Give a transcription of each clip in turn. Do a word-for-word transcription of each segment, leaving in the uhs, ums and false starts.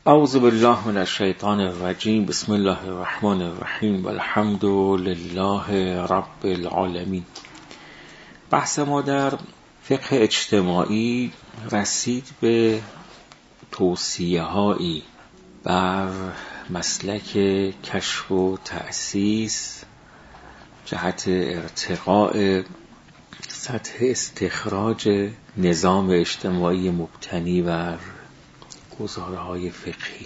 اعوذ بالله من الشیطان الرجیم. بسم الله الرحمن الرحیم. والحمد لله رب العالمین. بحث ما در فقه اجتماعی رسید به توصیه هایی بر مسلک کشف و تأسیس جهت ارتقاء سطح استخراج نظام اجتماعی مبتنی بر گزاره‌های فقهی.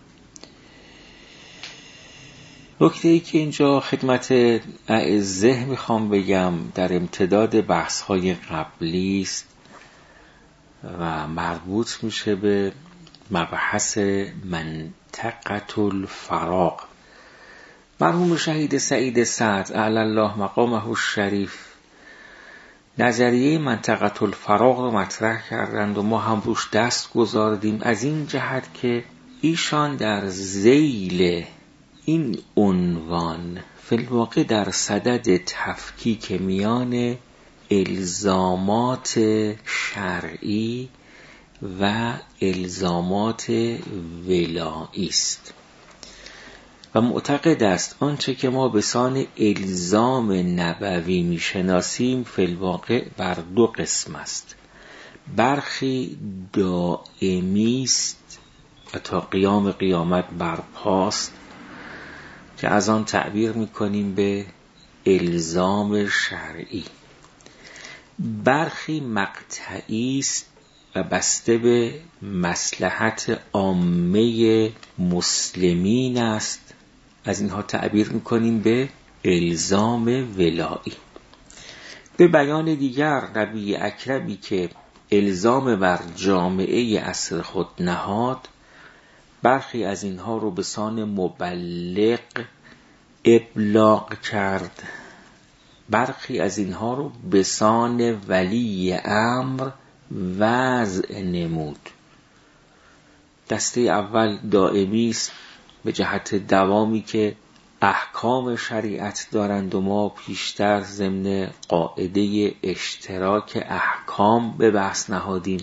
نکته‌ای که اینجا خدمت اعزه میخوام بگم در امتداد بحث‌های قبلی است و مربوط میشه به مبحث منطقة الفراغ. مرحوم شهید سعید سعد اعلی الله مقامه الشریف نظریه منطقة الفراغ رو مطرح کردند و ما هم روش دست گذاردیم، از این جهت که ایشان در ذیل این عنوان فی الواقع در صدد تفکیک میان الزامات شرعی و الزامات ولایی است و معتقد است آنچه که ما به سان الزام نبوی میشناسیم فی الواقع بر دو قسم است. برخی دائمی است و تا قیام قیامت برپاست که از آن تعبیر میکنیم به الزام شرعی. برخی مقطعی است و بسته به مصلحت عامه مسلمین است، از اینها تعبیر میکنیم به الزام ولایی. به بیان دیگر نبی اکرمی که الزام بر جامعه عصر خود نهاد، برخی از اینها رو به سان مبلغ ابلاغ کرد، برخی از اینها رو به سان ولی امر وضع نمود. دسته اول دائمی است به جهت دوامی که احکام شریعت دارند و ما پیشتر ضمن قاعده اشتراک احکام به بحث نهادیم.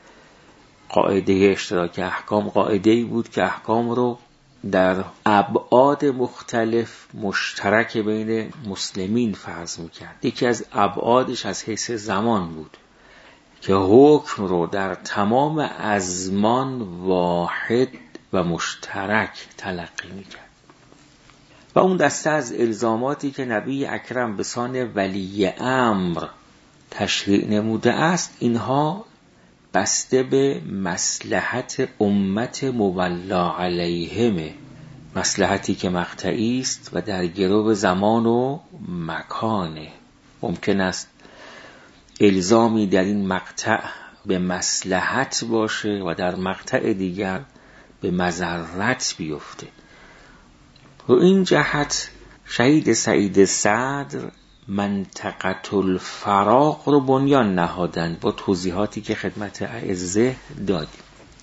قاعده اشتراک احکام قاعده‌ای بود که احکام رو در ابعاد مختلف مشترک بین مسلمین فرض می‌کرد. یکی از ابعادش از حیث زمان بود که حکم رو در تمام ازمان واحد و مشترک تلقی می‌کرد. و اون دسته از الزاماتی که نبی اکرم به سان ولی امر تشریع نموده است، اینها بسته به مصلحت امت مولا علیهم، مصلحتی که مقطعی است و در گرو زمان و مکانه. ممکن است الزامی در این مقطع به مصلحت باشه و در مقطع دیگر به مضرت بیفته. و این جهت شهید سعید صدر منطقة الفراغ رو بنیان نهادند با توضیحاتی که خدمت اعزه دادیم.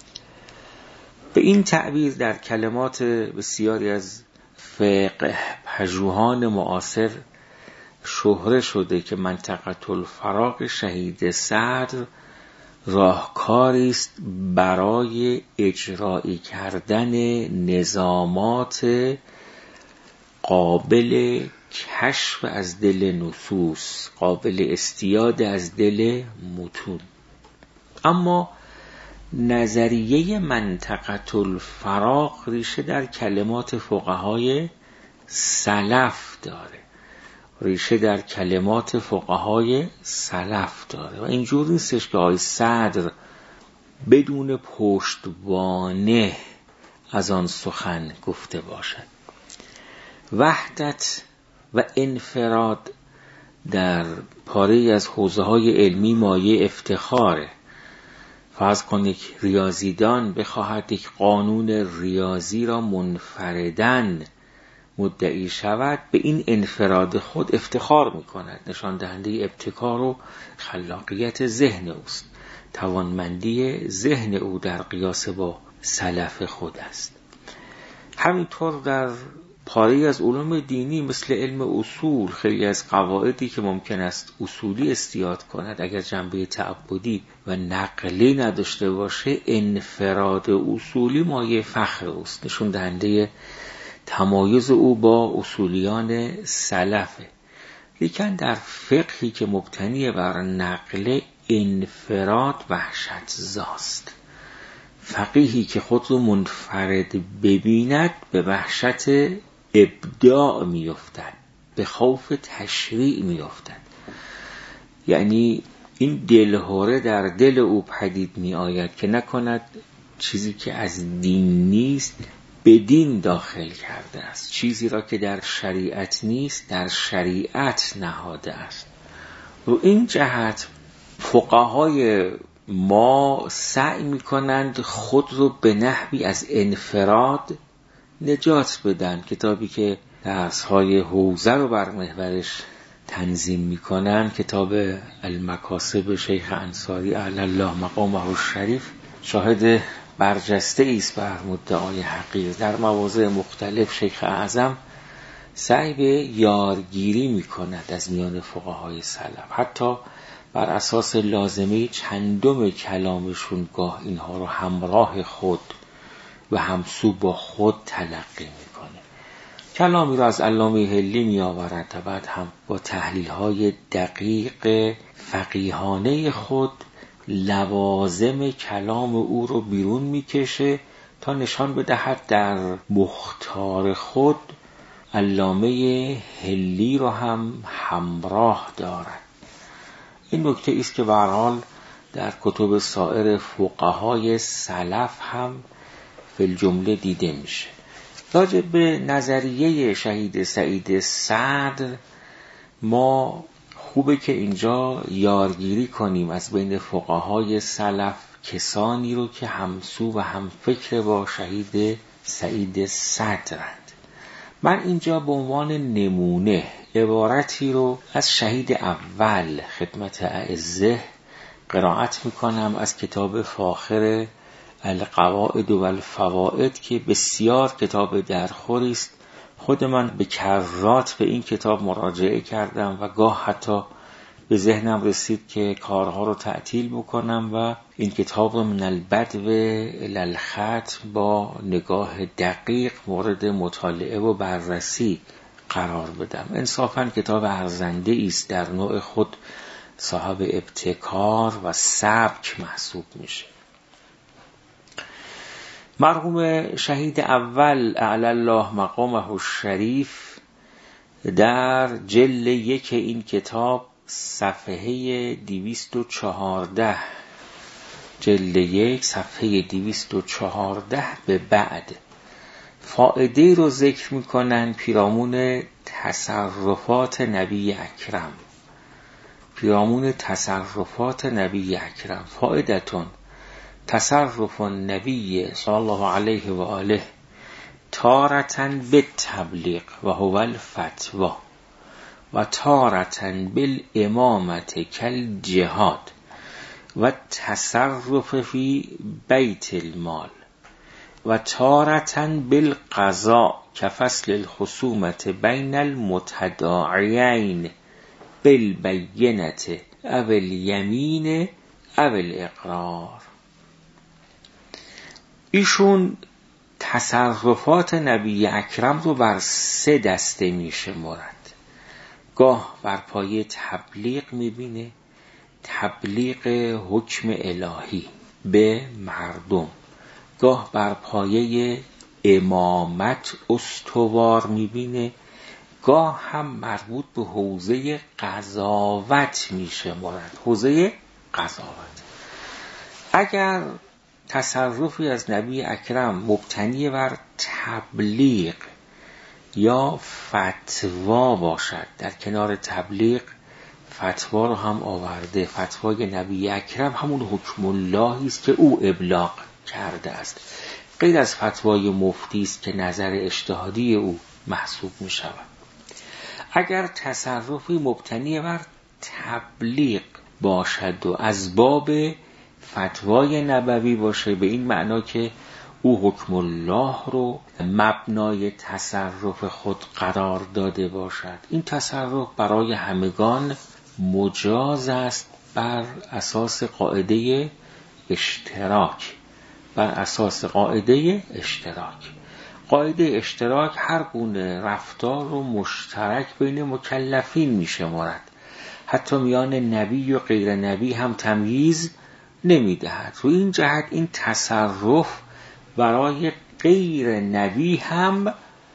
به این تعبیر در کلمات بسیاری از فقه پژوهان معاصر شهره شده که منطقة الفراغ شهید صدر راهکاری است برای اجرایی کردن نظامات قابل کشف از دل نصوص، قابل استیاد از دل متون. اما نظریه منطقة الفراغ ریشه در کلمات فقهای سلف داره، ریشه در کلمات فقهای سلف داره و اینجور نیستش که آقای صدر بدون پشتوانه از آن سخن گفته باشد. وحدت و انفراد در پاره از حوزه‌های علمی مایه افتخاره. فرض کن یک ریاضیدان بخواهد یک قانون ریاضی را منفرداً مدعی شود، به این انفراد خود افتخار می‌کند، نشان دهنده ابتکار و خلاقیت ذهن اوست، توانمندی ذهن او در قیاس با سلف خود است. همینطور در پاره از علوم دینی مثل علم اصول، خیلی از قواعدی که ممکن است اصولی استیاد کند اگر جنبه تعبدی و نقلی نداشته باشه، انفراد اصولی مایه فخر اوست، نشون دهنده تمایز او با اصولیان سلفه. لیکن در فقهی که مبتنی بر نقل، انفراد وحشت زاست. فقیهی که خود رو منفرد ببیند به وحشت ابداع می افتد، به خوف تشریع می افتد. یعنی این دلهوره در دل او پدید می آید که نکند چیزی که از دین نیست به دین داخل کرده است، چیزی را که در شریعت نیست در شریعت نهاده است. رو این جهت فقهای ما سعی می کنند خود رو به نحوی از انفراد نجات بدن. کتابی که درس‌های حوزه رو بر محورش تنظیم می کنند، کتاب المکاسب شیخ انصاری اعلی الله مقامه الشریف، شاهد برجسته است بر مدعای حقیق. در مواضع مختلف شیخ اعظم سعی به یارگیری می کند از میان فقهای سلف، حتی بر اساس لازمه چندم کلامشون گاه اینها رو همراه خود و همسو با خود تلقی میکنه. کلامی رو از علامه حلی می آورد تا بعد هم با تحلیل های دقیق فقیهانه خود لوازم کلام او رو بیرون میکشه تا نشان بدهد در مختار خود علامه حلی رو هم همراه دارد. این نکته است که به هر حال در کتب سایر فقهای سلف هم فی الجمله دیده میشه. راجع به نظریه شهید سعید صدر ما خوبه که اینجا یارگیری کنیم از بین فقهای سلف کسانی رو که همسو و هم فکر با شهید سعید صدرند. من اینجا به عنوان نمونه عبارتی رو از شهید اول خدمت اعزه قرائت میکنم از کتاب فاخر القواعد و الفوائد که بسیار کتاب درخوری است. خود من به کرات به این کتاب مراجعه کردم و گاه حتی به ذهنم رسید که کارها رو تعطیل بکنم و این کتاب رو من البدو الی الختم با نگاه دقیق مورد مطالعه و بررسی قرار بدم. انصافاً کتاب ارزنده است، در نوع خود صاحب ابتکار و سبک محسوب میشه. مرحوم شهید اول اعلی الله مقامه الشریف در جلد یک این کتاب صفحه دویست و چهارده جلد یک صفحه دویست و چهارده به بعد فائده رو ذکر میکنن پیرامون تصرفات نبی اکرم. پیرامون تصرفات نبی اکرم فائدتون تصرف النبی صلی الله علیه و آله تارتن بالتبلیغ و هو الفتوا و تارتن بالامامت کل جهاد و تصرف فی بیت المال و تارتن بالقضاء کفصل الخصومت بین المتداعیین بالبینت او الیمین او الاقرار. ایشون تصرفات نبی اکرم رو بر سه دسته میشه مرد. گاه بر پایه تبلیغ میبینه، تبلیغ حکم الهی به مردم. گاه بر پایه امامت استوار میبینه، گاه هم مربوط به حوزه قضاوت میشه مرد. حوزه قضاوت اگر تصرفی از نبی اکرم مبتنی بر تبلیغ یا فتوا باشد، در کنار تبلیغ فتوا رو هم آورده. فتوای نبی اکرم همون حکم اللهی است که او ابلاغ کرده است، غیر از فتوای مفتی است که نظر اجتهادی او محسوب می شود. اگر تصرفی مبتنی بر تبلیغ باشد و از باب فتوای نبوی باشه، به این معنا که او حکم الله رو مبنای تصرف خود قرار داده باشد. این تصرف برای همگان مجاز است بر اساس قاعده اشتراک. بر اساس قاعده اشتراک قاعده اشتراک هر گونه رفتار رو مشترک بین مکلفین می شمارد. حتی میان نبی و غیر نبی هم تمییز نمی دهد. رو این جهت این تصرف برای غیر نبی هم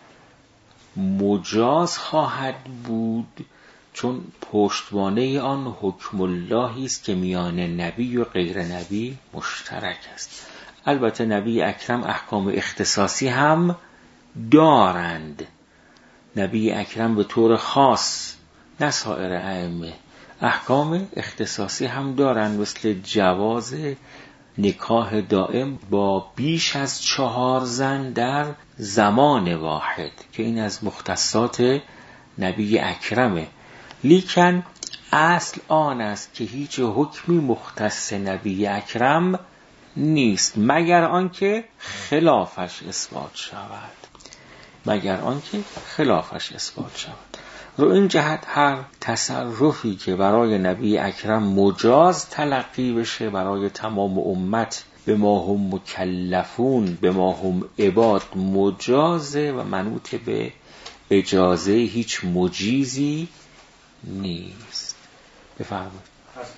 مجاز خواهد بود، چون پشتوانه آن حکم اللهی است که میان نبی و غیر نبی مشترک است. البته نبی اکرم احکام اختصاصی هم دارند. نبی اکرم به طور خاص نه سایر ائمه احکام اختصاصی هم دارند، مثل جواز نکاح دائم با بیش از چهار زن در زمان واحد که این از مختصات نبی اکرمه. لیکن اصل آن است که هیچ حکمی مختص نبی اکرم نیست مگر آنکه خلافش اثبات شود. مگر آنکه خلافش اثبات شود. رو این جهت هر تصرفی که برای نبی اکرم مجاز تلقی بشه برای تمام امت به ما هم مکلفون به ما هم عباد مجازه و منوط به اجازه هیچ مجیزی نیست. بفرمایید.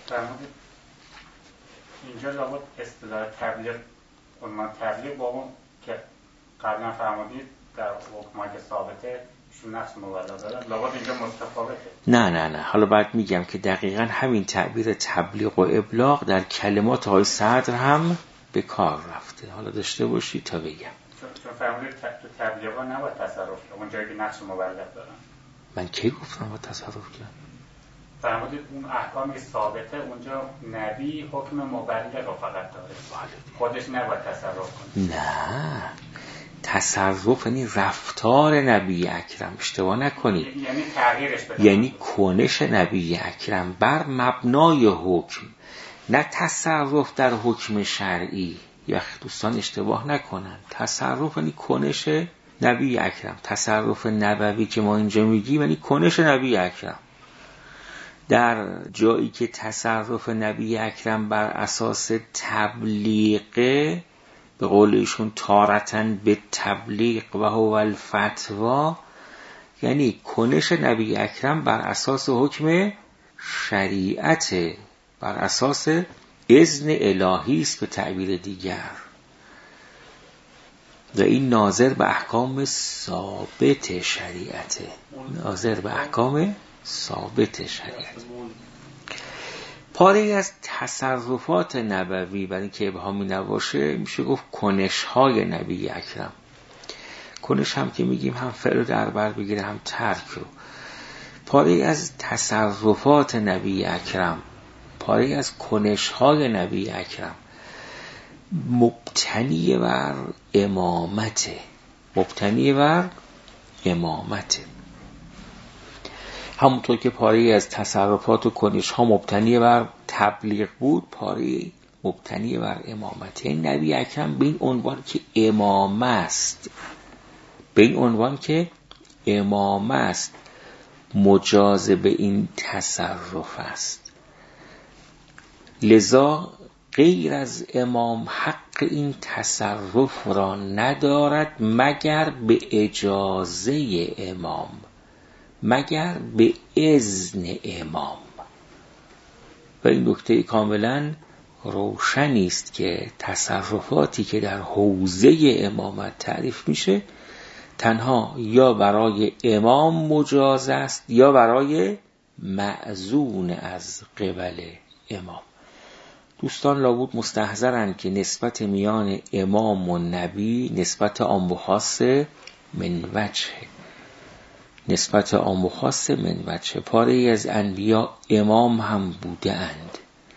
اینجا لابد اصطلاح تبلیغ عنوان تبلیغ با اون که قبلا فرمودید در حکمای ثابته شون نفس مولا دارن لابد اینجا متفاوته. نه نه نه حالا بعد میگم که دقیقاً همین تعبیر تبلیغ و ابلاغ در کلمات های صدر هم به کار رفته. حالا داشته باشی تا بگم. چون فرمودید تو تبلیغا نباید تصرف کنه اونجایی که نقش مبلغ دارن. من کی گفتم با تصرف کنم؟ فرمودید اون احکامی ثابته اونجا نبی حکم مبلغ رو فقط داره. خودش نباید تصرف کنه. نه تصرف یعنی رفتار نبی اکرم، اشتباه نکنید. یعنی تغییرش بده. یعنی کنش نبی اکرم بر مبنای حکم، نه تصرف در حکم شرعی. یا دوستان اشتباه نکنن، تصرف یعنی کنش نبی اکرم. تصرف نبوی که ما اینجا میگیم یعنی کنش نبی اکرم. در جایی که تصرف نبی اکرم بر اساس تبلیغه، به قول ایشون تارتن به تبلیغ و هو الفتوا، یعنی کنش نبی اکرم بر اساس حکم شریعت، بر اساس اذن الهی است به تعبیر دیگر، و این ناظر به احکام ثابت شریعته. ناظر به احکام ثابت شریعت. پاره از تصرفات نبوی برای اینکه ابهامی نباشه میشه گفت کنش های نبی اکرم. کنش هم که میگیم هم فعل در بر بگیره هم ترک رو. پاره از تصرفات نبی اکرم، پاره از کنش های نبی اکرم مبتنی بر امامته. مبتنی بر امامته. همونطور که پاره از تصرفات و کنش ها مبتنی بر تبلیغ بود، پاره مبتنی بر امامته. این نبی اکرم به این عنوان که امام است، به این عنوان که امام است مجاز به این تصرف است. لذا غیر از امام حق این تصرف را ندارد مگر به اجازه امام، مگر به اذن امام. و این نکته کاملا روشنی است که تصرفاتی که در حوزه امامت تعریف میشه تنها یا برای امام مجاز است یا برای مأذون از قبل امام. دوستان لابد مستحضرند که نسبت میان امام و نبی نسبت عام و خاص من وجه، نسبت عام و خاص من وجه. پاره از انبیا امام هم بوده اند،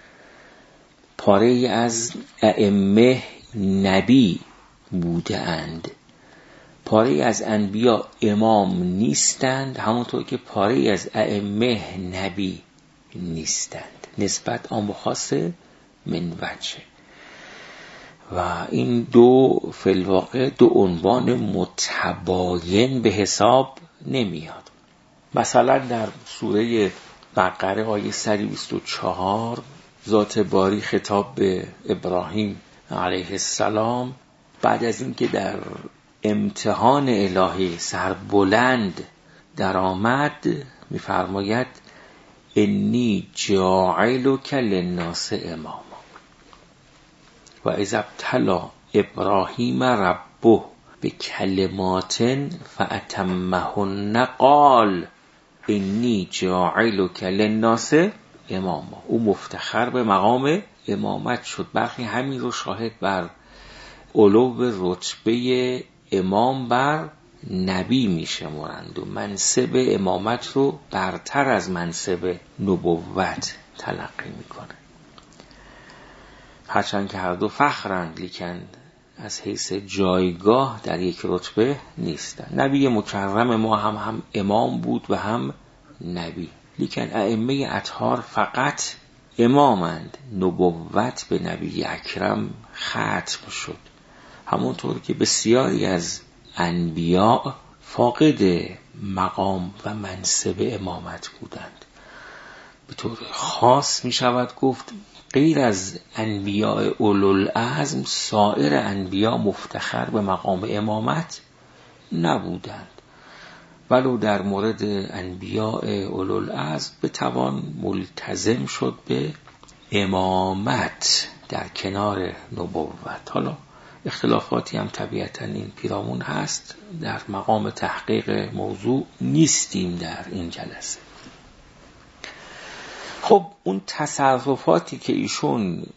پاره از ائمه نبی بوده اند، پاره از انبیا امام نیستند، همونطور که پاره از ائمه نبی نیستند. نسبت عام و خاص من وجه. و این دو فی الواقع دو عنوان متباین به حساب نمیاد. مثلا در سوره بقره آیه صد و بیست و چهار ذات باری خطاب به ابراهیم علیه السلام بعد از اینکه در امتحان الهی سربلند در آمد میفرماید انی جاعلک للناس اماما و اذا ابتلی ابراهیم ربه بکلمات فاتمهن قال انی جاعلک للناس اماما. او مفتخر به مقام امامت شد. برخی همین رو شاهد بر علو رتبه امام بر نبی میشمرند و منصب امامت رو برتر از منصب نبوت تلقی میکنه. هرچند که هر دو فخرند لیکن از حیث جایگاه در یک رتبه نیستن. نبی مکرم ما هم هم امام بود و هم نبی، لیکن ائمه اطهار فقط امامند. نبوت به نبی اکرم ختم شد، همونطور که بسیاری از انبیاء فاقد مقام و منصب امامت بودند. به طور خاص می شود گفت غیر از انبیاء اولوالعزم سایر انبیاء مفتخر به مقام امامت نبودند، ولو در مورد انبیاء اولوالعزم بتوان ملتزم شد به امامت در کنار نبوت. حالا اختلافاتی هم طبیعتاً این پیرامون هست، در مقام تحقیق موضوع نیستیم در این جلسه. خب اون تصرفاتی که ایشون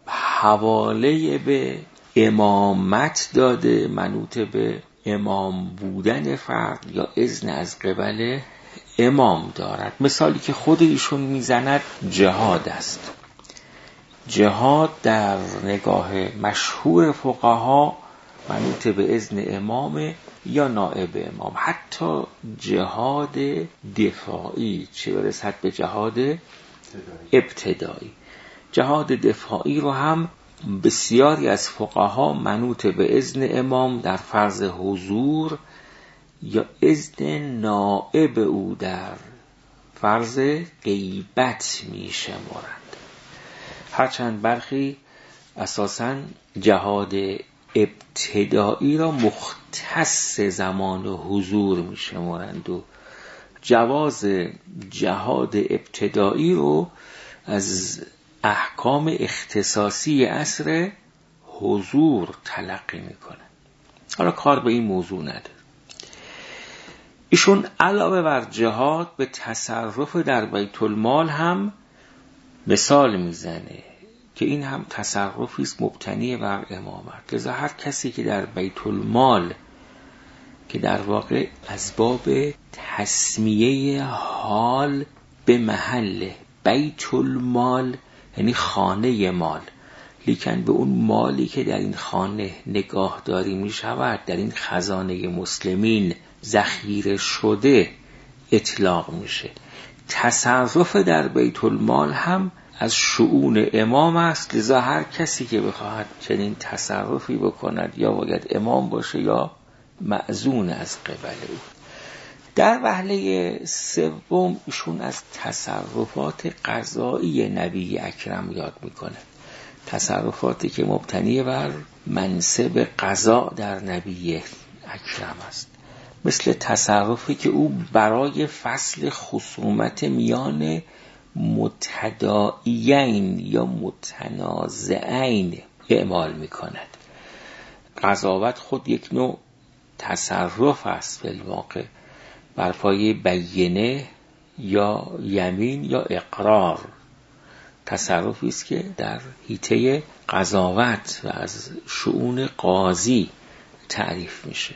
حواله به امامت داده منوط به امام بودن فرد یا اذن از قبل امام دارد. مثالی که خود ایشون میزند جهاد است. جهاد در نگاه مشهور فقها منوط به اذن امام یا نائب امام، حتی جهاد دفاعی چه برسد به جهاد ابتدایی. جهاد دفاعی رو هم بسیاری از فقها منوط به اذن امام در فرض حضور یا اذن نائب او در فرض غیبت می شمارند. هرچند برخی اساساً جهاد ابتدایی را مختص زمان حضور می شمارند و جواز جهاد ابتدایی رو از احکام اختصاصی عصر حضور تلقی میکنه. حالا کار به این موضوع نداره. ایشون علاوه بر جهاد به تصرف در بیت المال هم مثال میزنه که این هم تصرفی است مبتنی بر امامت. لذا هر کسی که در بیت المال که در واقع از باب تسمیه حال به محل بیت المال یعنی خانه مال، لیکن به اون مالی که در این خانه نگاهداری می شود در این خزانه مسلمین ذخیره شده اطلاق میشه. تصرف در بیت المال هم از شؤون امام است. لذا هر کسی که بخواهد چنین تصرفی بکند یا باید امام باشه یا مأذون از قبل او. در وهله سوم ایشون از تصرفات قضایی نبی اکرم یاد میکنه، تصرفاتی که مبتنی بر منصب قضا در نبی اکرم است، مثل تصرفی که او برای فصل خصومت میان متداعیین یا متنازعین اعمال میکند. قضاوت خود یک نوع تصرف است، بالواقع بر پایه بینه یا یمین یا اقرار. تصرفی است که در حیطه قضاوت و از شؤون قاضی تعریف میشه.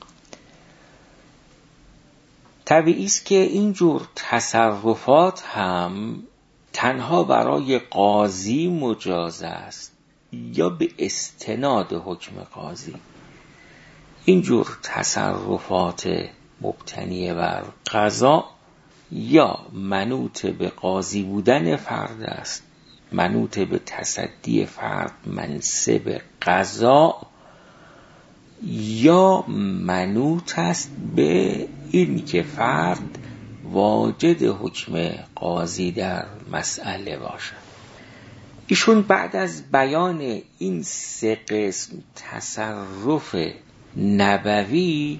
طبیعی است که اینجور تصرفات هم تنها برای قاضی مجاز است یا به استناد حکم قاضی. اینجور تصرفات مبتنی بر قضا یا منوط به قاضی بودن فرد است منوط به تصدی فرد منصب قضا یا منوط است به این که فرد واجد حکم قاضی در مسئله باشد. ایشون بعد از بیان این سه قسم تصرف نبوی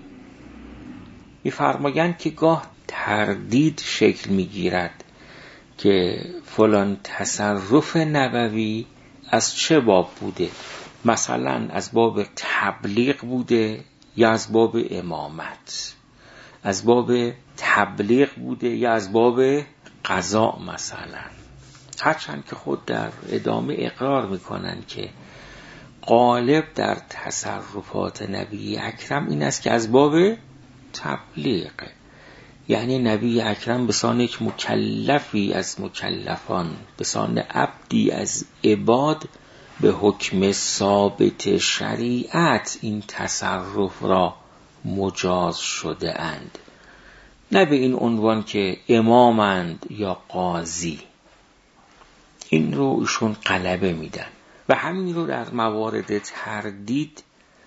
می‌فرمایند که گاه تردید شکل می‌گیرد که فلان تصرف نبوی از چه باب بوده، مثلا از باب تبلیغ بوده یا از باب امامت، از باب تبلیغ بوده یا از باب قضا مثلا. هرچند که خود در ادامه اقرار میکنن که غالب در تصرفات نبی اکرم این است که از باب تبلیغ، یعنی نبی اکرم به سان یک مکلفی از مکلفان، به سان عبدی از عباد، به حکم ثابت شریعت این تصرف را مجاز شده اند، نه به این عنوان که امامند یا قاضی. این رو ایشون غلبه میدن و همین رو در موارد تردید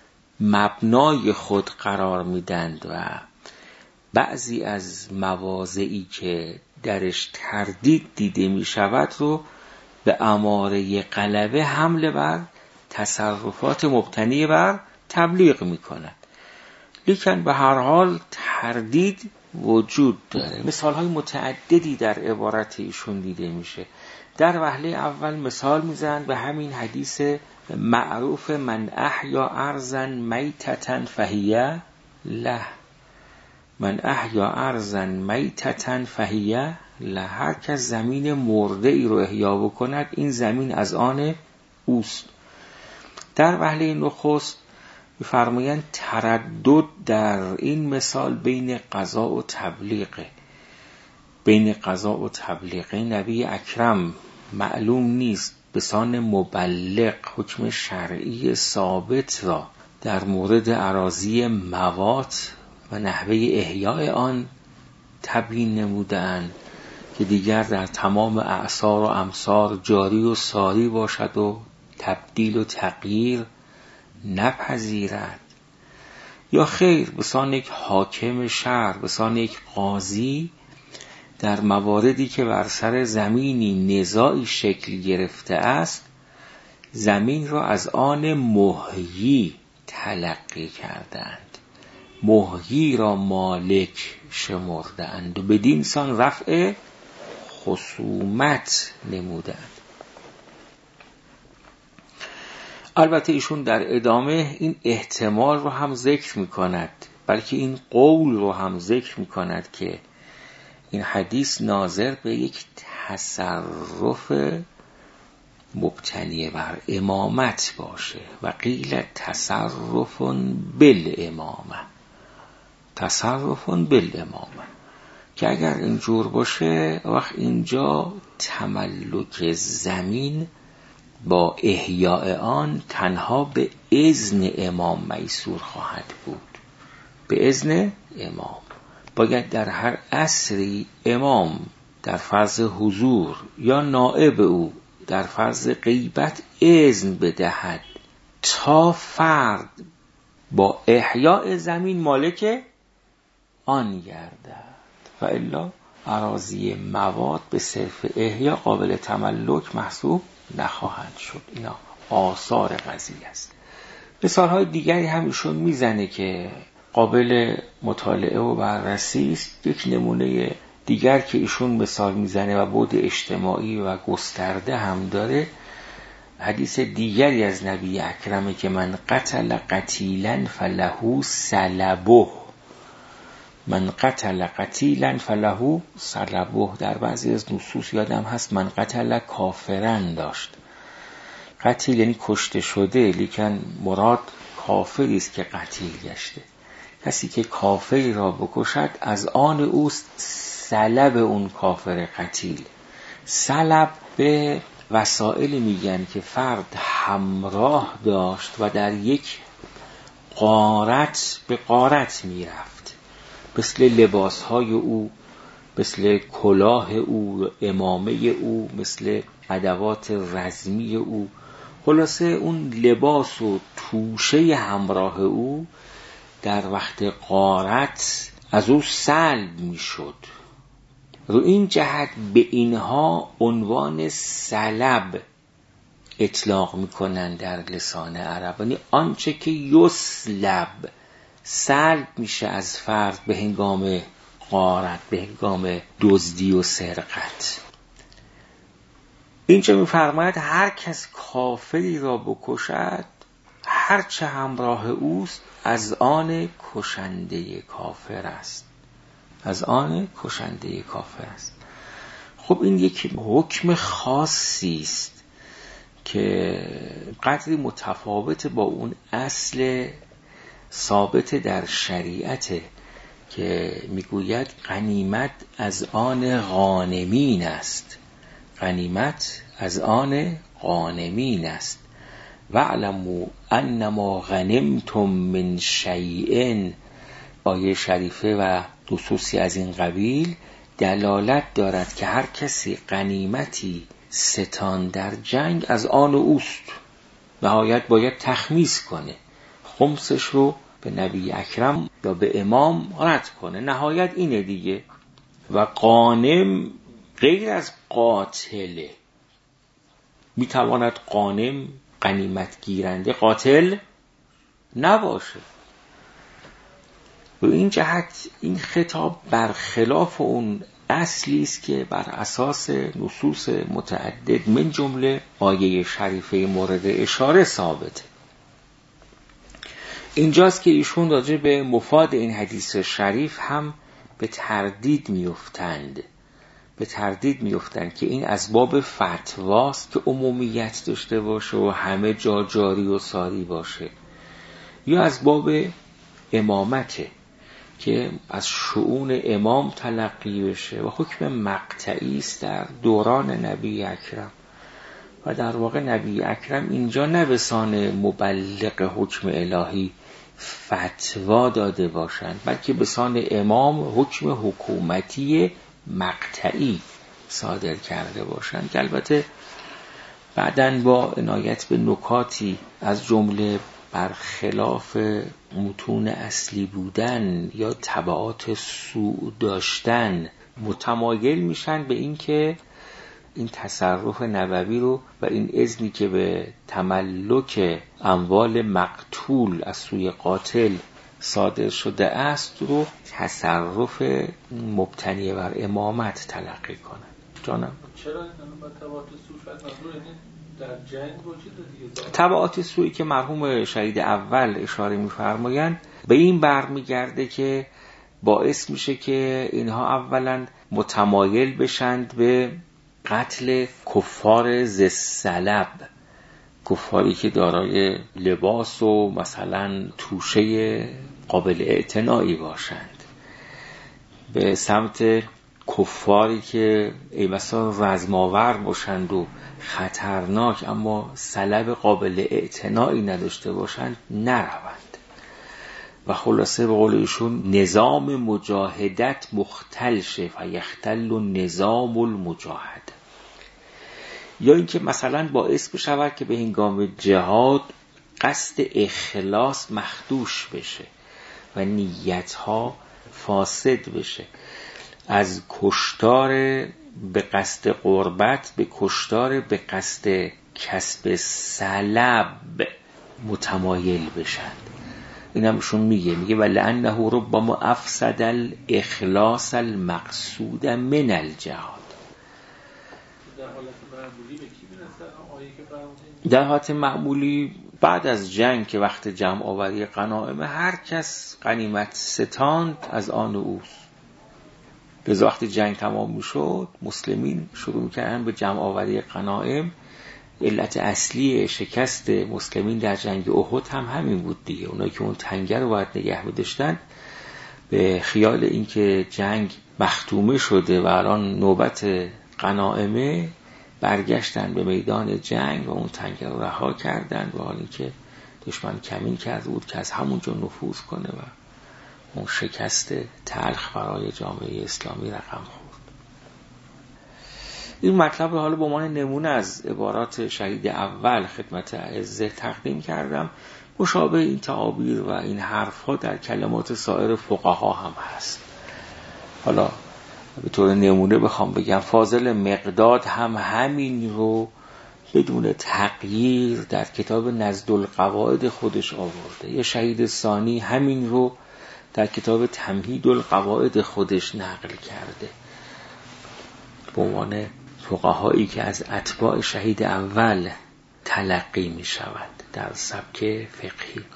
مبنای خود قرار میدند و بعضی از مواضعی که درش تردید دیده می شود رو به اماره غلبه حمله بر تصرفات مبتنی بر تبلیغ می کند. لیکن به هر حال تردید وجود داره. مثال های متعددی در عبارت ایشون دیده میشه. در وهله اول مثال میزنند به همین حدیث معروف من احیا ارضا میتة فهی له، من احیا ارضا میتة فهی له، هر کس زمین مرده ای رو احیا بکند این زمین از آن اوست. در وهله نخست می‌فرمایند تردد در این مثال بین قضا و تبلیغ، بین قضا و تبلیغ. نبی اکرم معلوم نیست به سان مبلغ حکم شرعی ثابت را در مورد اراضی موات و نحوه احیاء آن تبیین نمودند که دیگر در تمام اعصار و امصار جاری و ساری باشد و تبدیل و تغییر نپذیرد، یا خیر به سان یک حاکم شهر، به سان یک قاضی در مواردی که بر سر زمینی نزاعی شکل گرفته است زمین را از آن محیی تلقی کردند، محیی را مالک شمردند و بدین سان رفع خصومت نمودند. البته ایشون در ادامه این احتمال رو هم ذکر می کند، بلکه این قول رو هم ذکر می کند که این حدیث ناظر به یک تصرف مبتنی بر امامت باشه و قیل تصرف بالامامه، تصرف بالامامه، که اگر اینجور باشه وقت اینجا تملک زمین با احیاء آن تنها به اذن امام میسور خواهد بود، به اذن امام. باید در هر عصری امام در فرض حضور یا نائب او در فرض غیبت اذن بدهد تا فرد با احیاء زمین مالک آن گردد، و الا اراضی مواد به صرف احیا قابل تملک محسوب نخواهند شد. اینا آثار قضیه است. مثال های دیگری هم ایشون میزنه که قابل مطالعه و بررسی است. یک نمونه دیگر که ایشون مثال میزنه و بعد اجتماعی و گسترده هم داره، حدیث دیگری از نبی اکرمه که من قتل قتیلا فله سلبه، من قتل قتیلا فله سلبه. در بعضی از نصوص یادم هست من قتل کافرن داشت، قتیل یعنی کشته شده، لیکن مراد کافری است که قتیل گشته. کسی که کافری را بکشد از آن اوست سلب اون کافر قتیل. سلب به وسائلی میگن که فرد همراه داشت و در یک غارت به غارت میرفت، مثل لباسهای او، مثل کلاه او، امامه او، مثل ادوات رزمی او، خلاصه اون لباس و توشه همراه او در وقت غارت از او سلب می شد. رو این جهت به اینها عنوان سلب اطلاق می کنن در لسان عرب، یعنی آنچه که یسلب سلب میشه از فرد به هنگام غارت، به هنگام دزدی و سرقت. اینجا می‌فرماید هر کس کافری را بکشد، هر چه همراه اوست از آن کشنده کافر است، از آن کشنده کافر است. خب این یک حکم خاصی است که قدری متفاوت با اون اصل ثابت در شریعت که میگوید غنیمت از آن غانمین است، غنیمت از آن غانمین است. واعلموا انما غنمتم من شیء. آیه شریفه و نصوصی از این قبیل دلالت دارد که هر کسی غنیمتی ستان در جنگ از آن اوست، نهایت باید تخمیس کنه، خمسش رو به نبی اکرم یا به امام رد کنه، نهایت اینه دیگه. و غانم غیر از قاتله، میتواند غانم غنیمت گیرنده قاتل نباشه. و این جهت این خطاب برخلاف اون اصلی است که بر اساس نصوص متعدد من جمله آیه شریفه مورد اشاره ثابته. اینجاست که ایشون راجع به مفاد این حدیث شریف هم به تردید میافتند، به تردید میافتند که این از باب فتواست که عمومیت داشته باشه و همه جا جاری و ساری باشه، یا از باب امامته که از شؤون امام تلقی بشه و حکم مقطعی است در دوران نبی اکرم. و در واقع نبی اکرم اینجا نه به سان مبلغ حکم الهی فتوا داده باشند، بلکه به سان امام حکم حکومتی مقطعی صادر کرده باشند، که البته بعداً با عنایت به نکاتی از جمله برخلاف متون اصلی بودن یا تبعات سوء داشتن متمایل میشن به این که این تصرف نبوی رو و این اذنی که به تملک اموال مقتول از سوی قاتل صادر شده است رو تصرف مبتنی بر امامت تلقی کنن. جانم چرا این تبعات سوء شاید منظور اینه در جنگ وجود دیگه؟ تبعات سوئی که مرحوم شهید اول اشاره می‌فرمایند به این برمیگرده که باعث میشه که اینها اولا متمایل بشند به قتل کفار ذی-الصلب، کفاری که دارای لباس و مثلا توشه قابل اعتنایی باشند، به سمت کفاری که ای بسا رزماور باشند و خطرناک اما صلب قابل اعتنایی نداشته باشند نروند. و خلاصه به قول ایشون نظام مجاهدت مختل شه و یختل نظام المجاهد، یا اینکه مثلا باعث بشود که به هنگام جهاد قصد اخلاص مخدوش بشه و نیتها فاسد بشه، از کشتار به قصد قربت به کشتار به قصد کسب صلب متمایل بشند. این همشون میگه میگه ولعنه ربما افسد الاخلاص المقصود من الجهاد. در حالت معمولی به کی میرسه آیه که فرمودین؟ در حالت معمولی بعد از جنگ که وقت جمع آوری غنایم هر کس غنیمت ستاند از آن اوست. لذا وقتی جنگ تمام میشد مسلمین شروع میکردن به جمع آوری غنایم. علت اصلی شکست مسلمین در جنگ احد هم همین بود دیگه. اونایی که اون تنگه رو باید نگه می‌داشتن به خیال اینکه جنگ مختومه شده و الان نوبت غنائمه برگشتن به میدان جنگ و اون تنگه رو رها کردن، و حالا اینکه دشمن کمین کرده بود که از همونجا نفوذ کنه و اون شکست تلخ برای جامعه اسلامی رقم خورد. این مطلب رو حالا به عنوان نمونه از عبارات شهید اول خدمت اعزه تقدیم کردم. مشابه این تعابیر و این حرفها در کلمات سایر فقها هم هست. حالا به طور نمونه بخوام بگم فاضل مقداد هم همین رو بدون تغییر در کتاب نزد القواعد خودش آورده. یا شهید ثانی همین رو در کتاب تمهید القواعد خودش نقل کرده به عنوان فقهایی که از اتباع شهید اول تلقی می شود در سبک فقهی.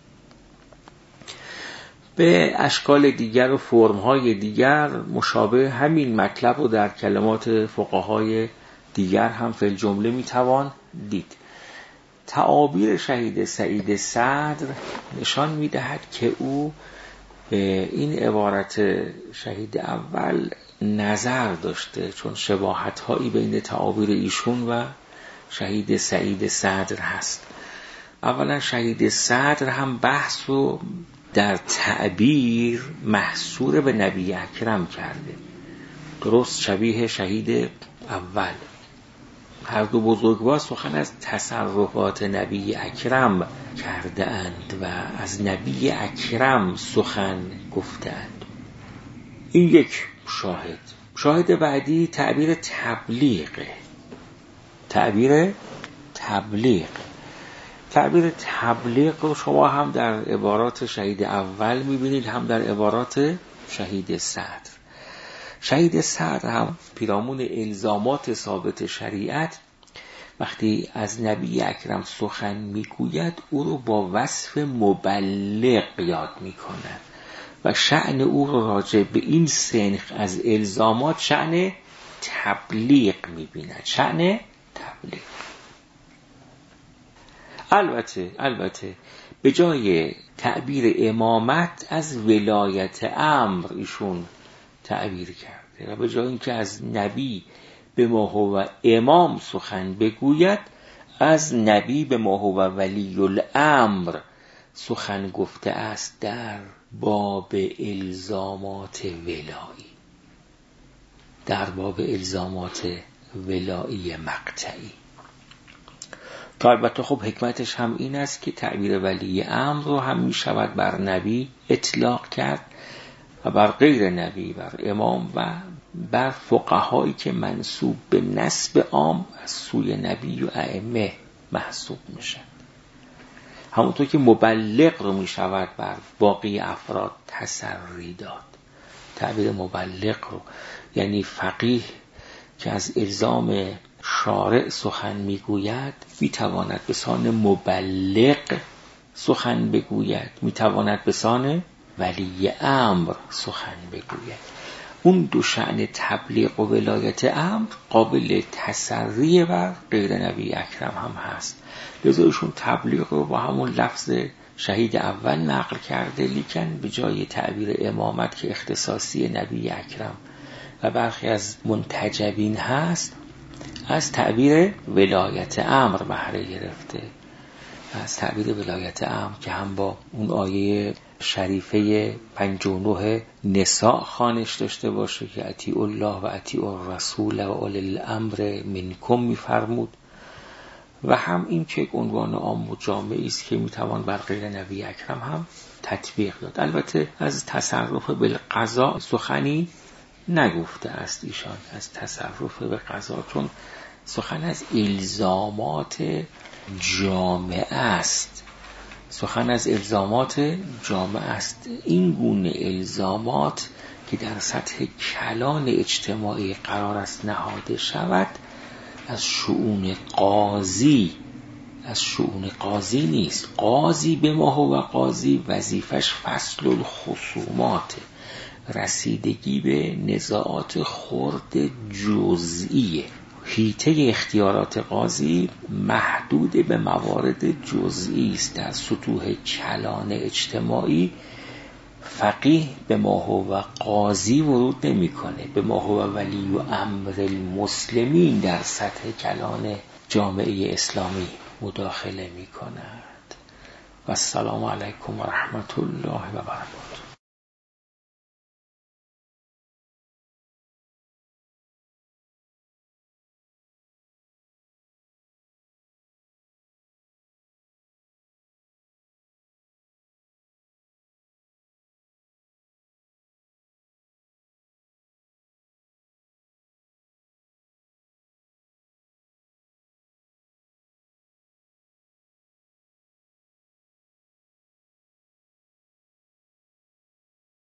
به اشکال دیگر و فرم‌های دیگر مشابه همین مطلب رو در کلمات فقهای دیگر هم فی الجمله میتوان دید. تعابیر شهید سعید صدر نشان میدهد که او به این عبارت شهید اول نظر داشته، چون شباهت هایی بین تعابیر ایشون و شهید سعید صدر هست. اولا شهید صدر هم بحث رو در تعبیر محصور به نبی اکرم کرده، درست شبیه شهید اول. هر دو بزرگوار سخن از تصرفات نبی اکرم کرده اند و از نبی اکرم سخن گفته اند. این یک شاهد. شاهد بعدی تعبیر تبلیغه. تعبیر تبلیغ تعبیر تبلیغ رو شما هم در عبارات شهید اول میبینید، هم در عبارات شهید صدر. شهید صدر هم پیرامون الزامات ثابت شریعت وقتی از نبی اکرم سخن میگوید او رو با وصف مبلغ یاد میکنه و شأن او رو راجع به این سنخ از الزامات شأن تبلیغ میبیند. شأن تبلیغ. البته البته به جای تعبیر امامت از ولایت امر ایشون تعبیر کرده و به جای اینکه از نبی به ما هو امام سخن بگوید از نبی به ما هو ولی الامر سخن گفته است در باب الزامات ولایی، در باب الزامات ولایی مقطعی. که البته خب حکمتش هم این است که تعبیر ولی امر رو هم می شود بر نبی اطلاق کرد و بر غیر نبی، بر امام و بر فقهایی که منسوب به نسب عام از سوی نبی و ائمه محسوب میشن. همونطور که مبلغ رو می شود بر باقی افراد تسری داد. تعبیر مبلغ رو یعنی فقیه که از الزام شارع سخن میگوید میتواند به سان مبلغ سخن بگوید، میتواند به سان ولی امر سخن بگوید. اون دو شأن تبلیغ و ولایت امر قابل تسری و غیر نبی اکرم هم هست. لذا ایشون تبلیغ رو با همون لفظ شهید اول نقل کرده، لیکن به جای تعبیر امامت که اختصاصی نبی اکرم و برخی از منتجبین هست از تعبیر ولایت امر بهره گرفته. از تعبیر ولایت امر که هم با اون آیه شریفه پنجاه و نه نساء خوانش داشته باشه که اطیعوا الله و اطیعوا الرسول و اولی الامر منکم میفرمود، و هم این که عنوان عام و جامعی است که میتوان بر غیر نبی اکرم هم تطبیق داد. البته از تصرف بالقضاء سخنی نگفته است ایشان، از تصرف به قضا، چون سخن از الزامات جامعه است. سخن از الزامات جامعه است. این گونه الزامات که در سطح کلان اجتماعی قرار است نهاده شود از شؤون قاضی از شؤون قاضی نیست. قاضی به ما هو قاضی وظیفش فصل الخصومات، رسیدگی به نزاعات خرد جزئیه. حیطه اختیارات قاضی محدود به موارد جزئی است. در سطوح کلان اجتماعی فقیه به ما هو قاضی ورود نمی کنه، به ما هو ولی و امر المسلمین در سطح کلان جامعه اسلامی مداخله می کند. و السلام علیکم و رحمت الله و برکاته.